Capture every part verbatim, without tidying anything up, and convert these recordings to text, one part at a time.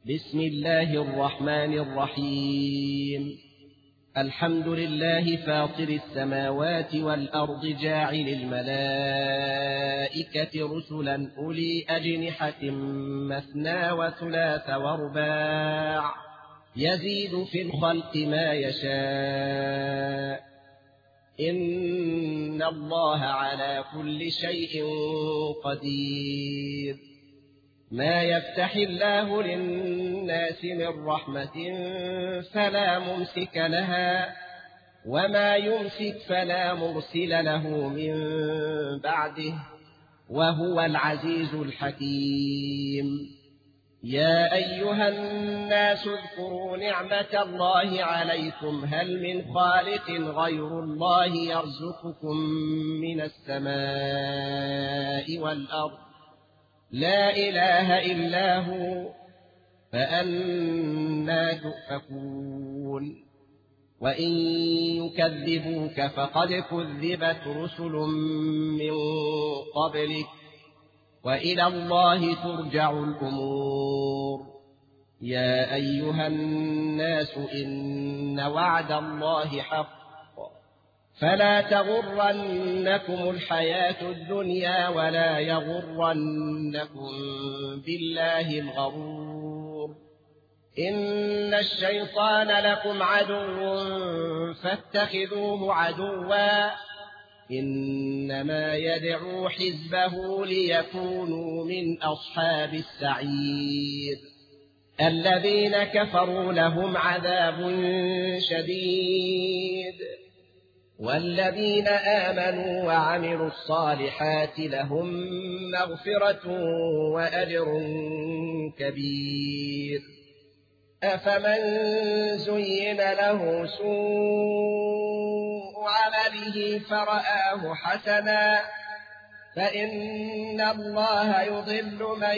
بسم الله الرحمن الرحيم. الحمد لله فاطر السماوات والأرض جاعل الملائكة رسلا أولي أجنحة مثنى وثلاث ورباع يزيد في الخلق ما يشاء إن الله على كل شيء قدير. ما يفتح الله للناس من رحمة فلا ممسك لها وما يمسك فلا مرسل له من بعده وهو العزيز الحكيم. يا أيها الناس اذكروا نعمة الله عليكم هل من خالق غير الله يرزقكم من السماء والأرض لا إله إلا هو فأنى تؤفكون. وإن يكذبوك فقد كذبت رسل من قبلك وإلى الله ترجع الأمور. يا أيها الناس إن وعد الله حق فلا تغرنكم الحياة الدنيا ولا يغرنكم بالله الغرور. إن الشيطان لكم عدو فاتخذوه عدوا إنما يدعو حزبه ليكونوا من أصحاب السعير. الذين كفروا لهم عذاب شديد والذين آمنوا وعملوا الصالحات لهم مغفرة وأجر كبير. أفمن زين له سوء عمله فرآه حسنا فإن الله يضل من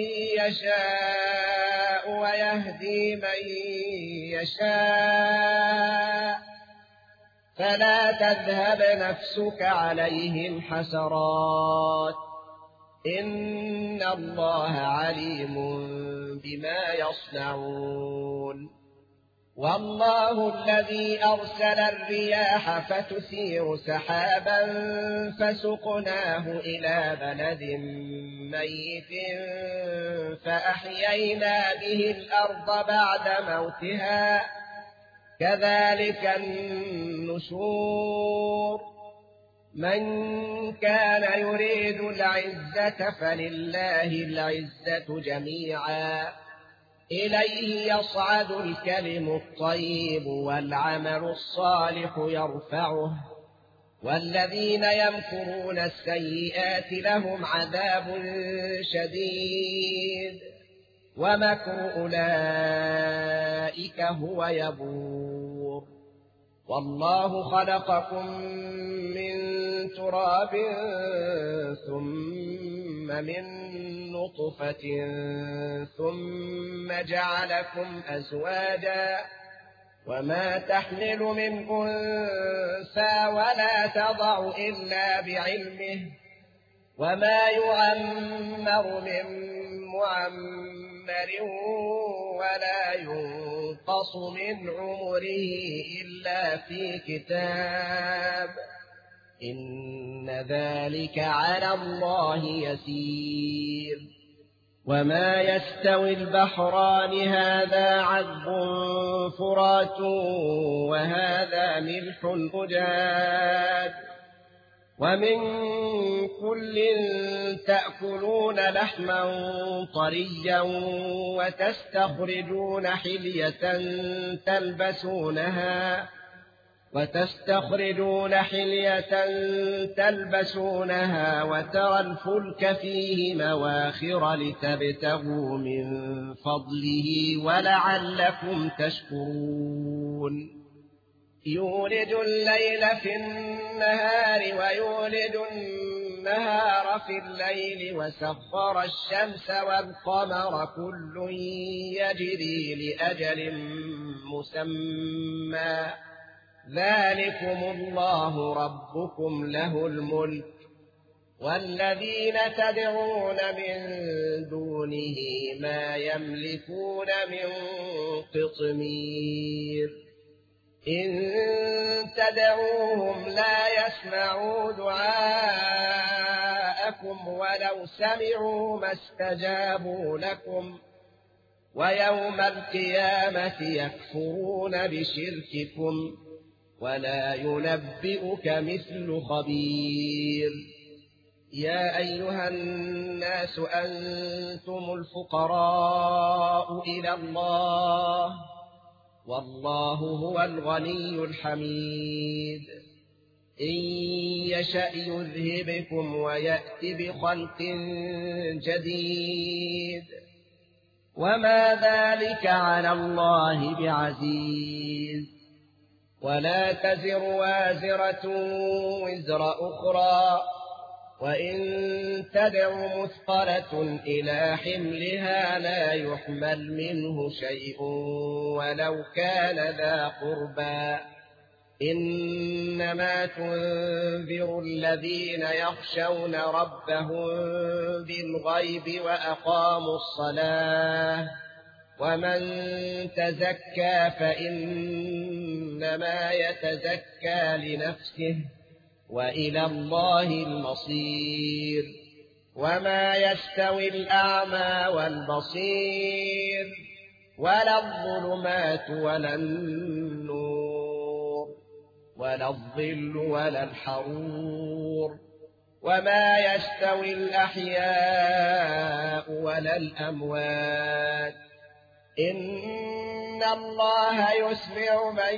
يشاء ويهدي من يشاء فلا تذهب نفسك عليهم حسرات إن الله عليم بما يصنعون. والله الذي أرسل الرياح فتثير سحابا فسقناه إلى بلد ميت فأحيينا به الأرض بعد موتها كذلك النشور. من كان يريد العزة فلله العزة جميعا إليه يصعد الكلم الطيب والعمل الصالح يرفعه والذين يمكرون السيئات لهم عذاب شديد ومكر أولئك هو يبور. والله خلقكم من تراب ثم من نطفة ثم جعلكم أزواجا وما تحمل من أنثى ولا تضع إلا بعلمه وما يعمر من معمر ولا ينقص من عمره إلا في كتاب إن ذلك على الله يسير. وما يستوي البحران هذا عذب فرات وهذا ملح أجاج ومن كل تأكلون لحما طريا وتستخرجون حلية تلبسونها وتستخرجون حلية تلبسونها وترى الفلك فيه مواخر لتبتغوا من فضله ولعلكم تشكرون. يولج الليل في النهار ويولج النهار في الليل وسخر الشمس والقمر كل يجري لأجل مسمى ذلكم الله ربكم له الملك والذين تدعون من دونه ما يملكون من قطمير إن تدعوهم لا يسمعوا دعاءكم ولو سمعوا ما استجابوا لكم ويوم القيامة يكفرون بشرككم ولا ينبئك مثل خبير يا أيها الناس أنتم الفقراء إلى الله والله هو الغني الحميد إن يشأ يذهبكم ويأت بخلق جديد وما ذلك على الله بعزيز ولا تزر وازرة وزر أخرى وإن تدع مثقلة إلى حملها لا يحمل منه شيء ولو كان ذا قربى إنما تنذر الذين يخشون ربهم بالغيب وأقاموا الصلاة ومن تزكى فإنما يتزكى لنفسه وإلى الله المصير وما يستوي الأعمى والبصير ولا الظلمات ولا النور ولا الظل ولا الحرور وما يستوي الأحياء ولا الأموات إن الله يسمع من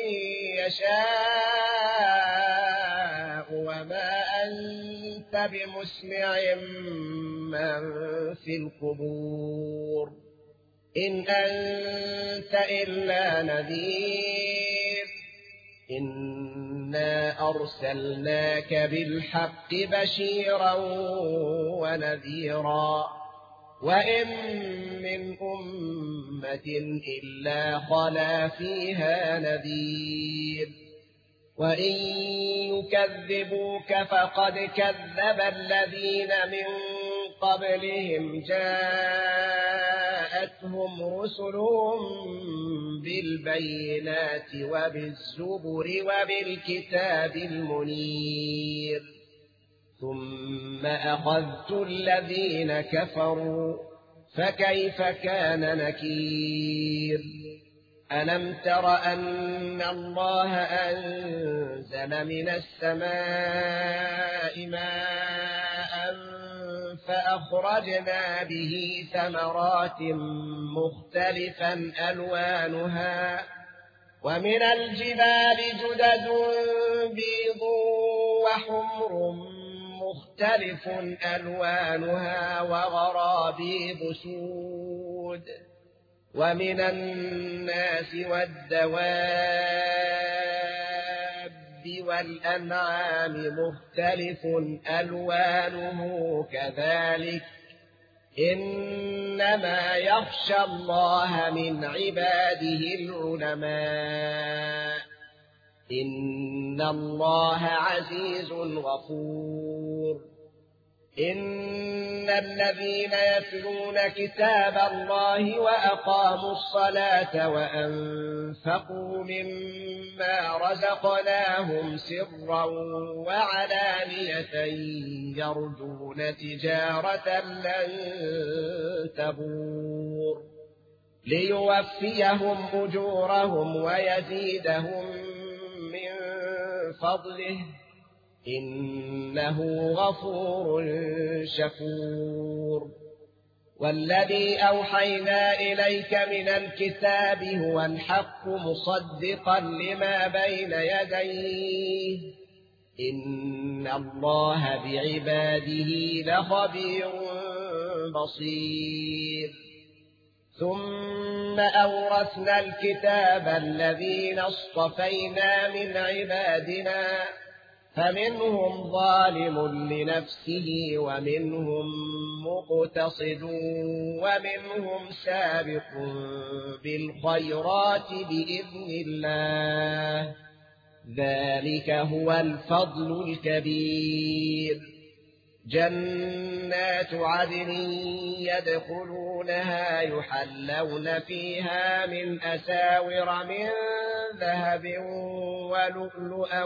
يشاء وما أنت بمسمع من في القبور إن أنت إلا نذير إنا أرسلناك بالحق بشيرا ونذيرا وإن من أمة إلا خلا فيها نذير وإن يكذبوك فقد كذب الذين من قبلهم جاءتهم رسلهم بالبينات وبالزبر وبالكتاب المنير ثم أخذت الذين كفروا فكيف كان نكير ألم تر أن الله أنزل من السماء ماء فأخرجنا به ثمرات مختلفا ألوانها ومن الجبال جدد بيض وحمر مختلف ألوانها وغرابيب سود ومن الناس والدواب والأنعام مختلف ألوانه كذلك إنما يخشى الله من عباده العلماء إن الله عزيز غفور إن الذين يتلون كتاب الله وأقاموا الصلاة وأنفقوا مما رزقناهم سرا وعلانية يرجون تجارة لن تبور ليوفيهم أجورهم ويزيدهم من فضله إنه غفور شكور والذي أوحينا إليك من الكتاب هو الحق مصدقا لما بين يديه إن الله بعباده لخبير بصير ثم أورثنا الكتاب الذين اصطفينا من عبادنا فمنهم ظالم لنفسه ومنهم مقتصد ومنهم سابق بالخيرات بإذن الله ذلك هو الفضل الكبير جنات عدن يدخلونها يحلون فيها من أساور من ذهب ولؤلؤا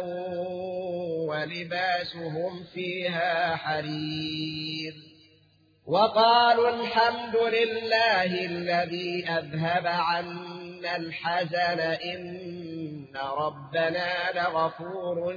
ولباسهم فيها حرير وقالوا الحمد لله الذي أذهب عنا الحزن إن ربنا لغفور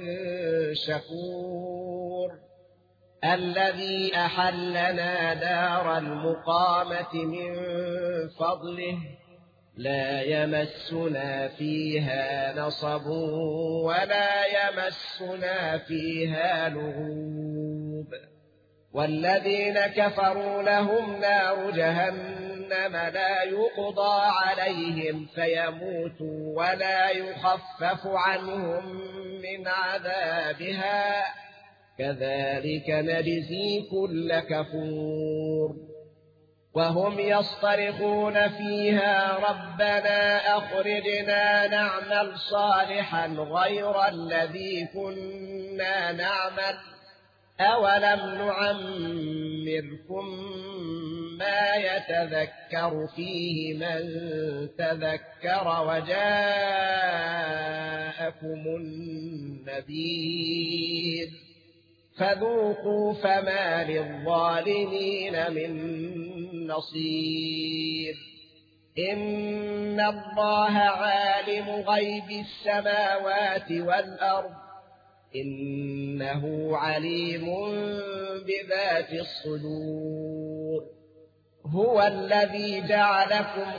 شكور الذي أحلنا دار المقامة من فضله لا يمسنا فيها نصب ولا يمسنا فيها لغوب والذين كفروا لهم نار جهنم لا يقضى عليهم فيموتوا ولا يخفف عنهم من عذابها كذلك نجزي كل كفور وهم يصطرخون فيها ربنا أخرجنا نعمل صالحا غير الذي كنا نعمل أولم نعمركم ما يتذكر فيه من تذكر وجاءكم النذير فذوقوا فما للظالمين من نصير إن الله عالم غيب السماوات والأرض إنه عليم بذات الصدور هو الذي جعلكم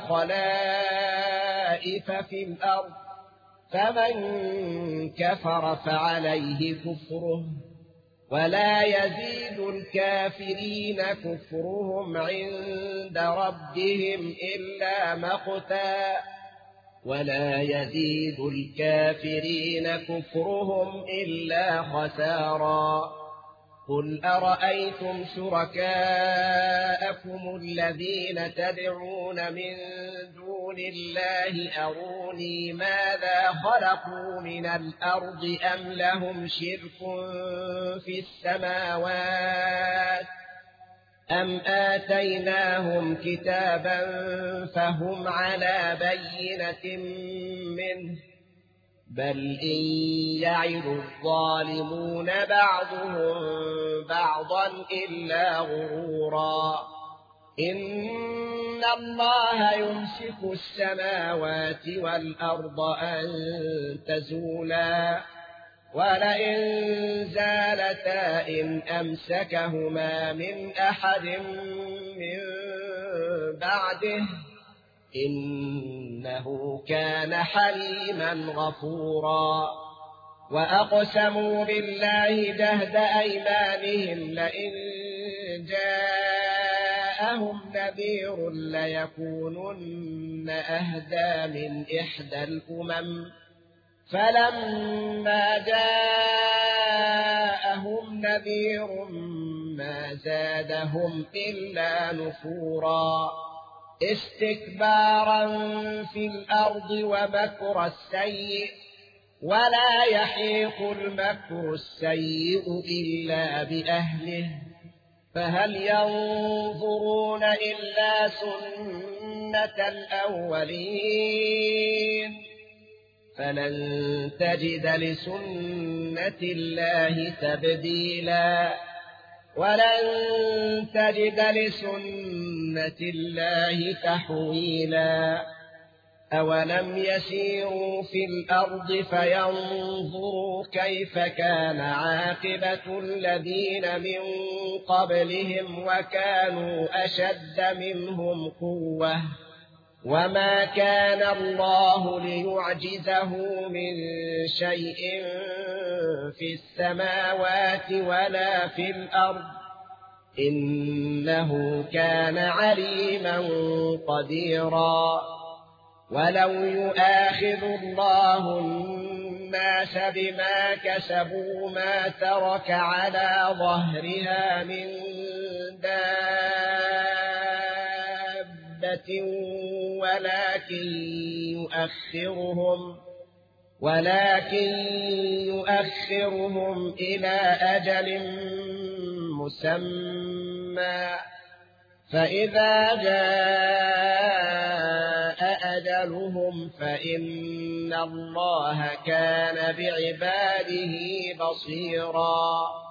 خلائف في الأرض فمن كفر فعليه كفره ولا يزيد الكافرين كفرهم عند ربهم إلا مقتا ولا يزيد الكافرين كفرهم إلا خسارا قل أرأيتم شركاءكم الذين تدعون من دون الله أروني ماذا خلقوا من الأرض أم لهم شرك في السماوات أم آتيناهم كتابا فهم على بينة منه بل إن يعد الظالمون بعضهم بعضا إلا غرورا إن الله يمسك السماوات والأرض أن تزولا ولئن زالتا إن أمسكهما من أحد من بعده إنه كان حليما غفورا وأقسموا بالله جهد أيمانهم لئن جاءهم نذير ليكونن أهدى من إحدى الأمم فلما جاءهم نذير ما زادهم إلا نفورا استكبارا في الأرض ومكر السيء ولا يحيق المكر السيء إلا بأهله فهل ينظرون إلا سنة الأولين فلن تجد لسنة الله تبديلا ولن تجد لسنة الله تحويلا أولم يسيروا في الأرض فينظروا كيف كان عاقبة الذين من قبلهم وكانوا أشد منهم قوة وما كان الله ليعجزه من شيء في السماوات ولا في الأرض إنه كان عليما قديرا ولو يؤاخذ الله الناس بما كسبوا ما ترك على ظهرها من دابة ولكن يؤخرهم ولكن يؤخرهم إلى أجل مسمى فإذا جاء أجلهم فإن الله كان بعباده بصيرا